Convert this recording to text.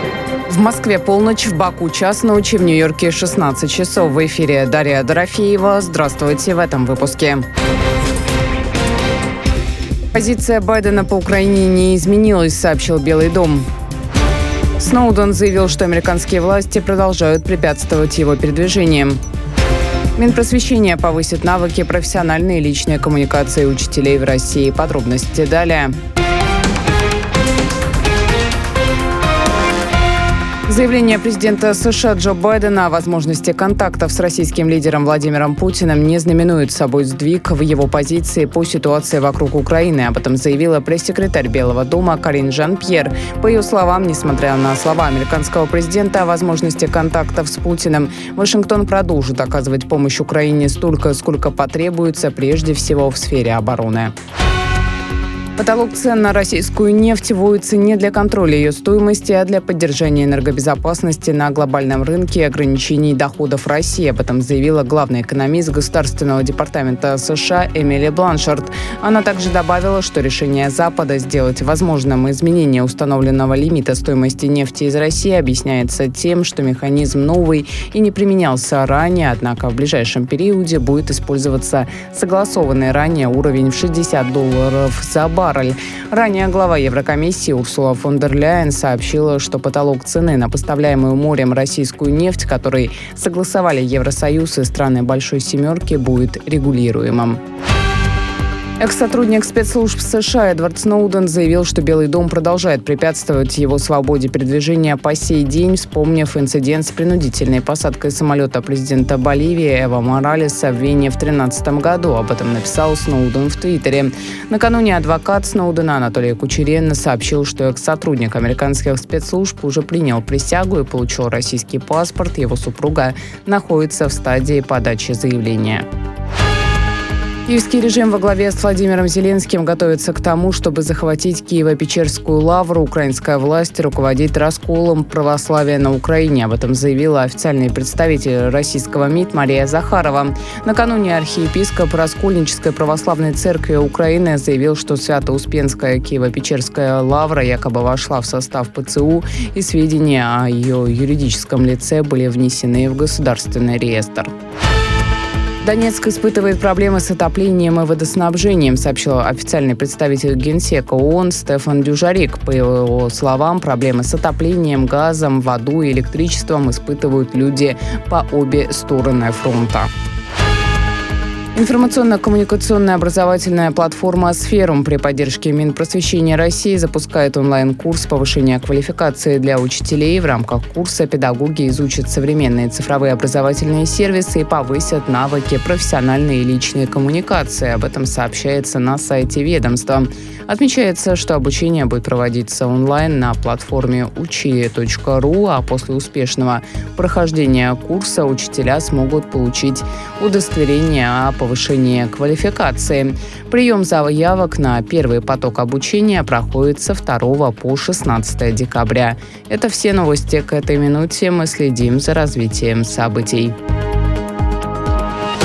В Москве полночь, в Баку час ночи, в Нью-Йорке 16 часов. В эфире Дарья Дорофеева. Здравствуйте в этом выпуске. Позиция Байдена по Украине не изменилась, сообщил Белый дом. Сноуден заявил, что американские власти продолжают препятствовать его передвижениям. Минпросвещение повысит навыки профессиональной и личной коммуникации учителей в России. Подробности далее. Заявление президента США Джо Байдена о возможности контактов с российским лидером Владимиром Путиным не знаменует собой сдвиг в его позиции по ситуации вокруг Украины. Об этом заявила пресс-секретарь Белого дома Карин Жан-Пьер. По ее словам, несмотря на слова американского президента о возможности контактов с Путиным, Вашингтон продолжит оказывать помощь Украине столько, сколько потребуется, прежде всего в сфере обороны. Потолок цен на российскую нефть вводится не для контроля ее стоимости, а для поддержания энергобезопасности на глобальном рынке и ограничений доходов России. Об этом заявила главный экономист Государственного департамента США Эмили Бланшард. Она также добавила, что решение Запада сделать возможным изменение установленного лимита стоимости нефти из России объясняется тем, что механизм новый и не применялся ранее, однако в ближайшем периоде будет использоваться согласованный ранее уровень в $60 за баррель. Ранее глава Еврокомиссии Урсула фон дер Ляйен сообщила, что потолок цены на поставляемую морем российскую нефть, который согласовали Евросоюз и страны Большой Семерки, будет регулируемым. Экс-сотрудник спецслужб США Эдвард Сноуден заявил, что Белый дом продолжает препятствовать его свободе передвижения по сей день, вспомнив инцидент с принудительной посадкой самолета президента Боливии Эво Моралеса в Вене в 2013 году. Об этом написал Сноуден в Твиттере. Накануне адвокат Сноудена Анатолий Кучерен сообщил, что экс-сотрудник американских спецслужб уже принял присягу и получил российский паспорт. Его супруга находится в стадии подачи заявления. Киевский режим во главе с Владимиром Зеленским готовится к тому, чтобы захватить Киево-Печерскую лавру. Украинская власть руководит расколом православия на Украине. Об этом заявила официальный представитель российского МИД Мария Захарова. Накануне архиепископ Раскольнической православной церкви Украины заявил, что Свято-Успенская Киево-Печерская лавра якобы вошла в состав ПЦУ, и сведения о ее юридическом лице были внесены в государственный реестр. Донецк испытывает проблемы с отоплением и водоснабжением, сообщил официальный представитель Генсека ООН Стефан Дюжарик. По его словам, проблемы с отоплением, газом, водой и электричеством испытывают люди по обе стороны фронта. Информационно-коммуникационная образовательная платформа «Сферум» при поддержке Минпросвещения России запускает онлайн-курс повышения квалификации для учителей. В рамках курса педагоги изучат современные цифровые образовательные сервисы и повысят навыки профессиональной и личной коммуникации. Об этом сообщается на сайте ведомства. Отмечается, что обучение будет проводиться онлайн на платформе учи.ру, а после успешного прохождения курса учителя смогут получить удостоверение о повышении квалификации. Прием заявок на первый поток обучения проходит со 2 по 16 декабря. Это все новости к этой минуте. Мы следим за развитием событий.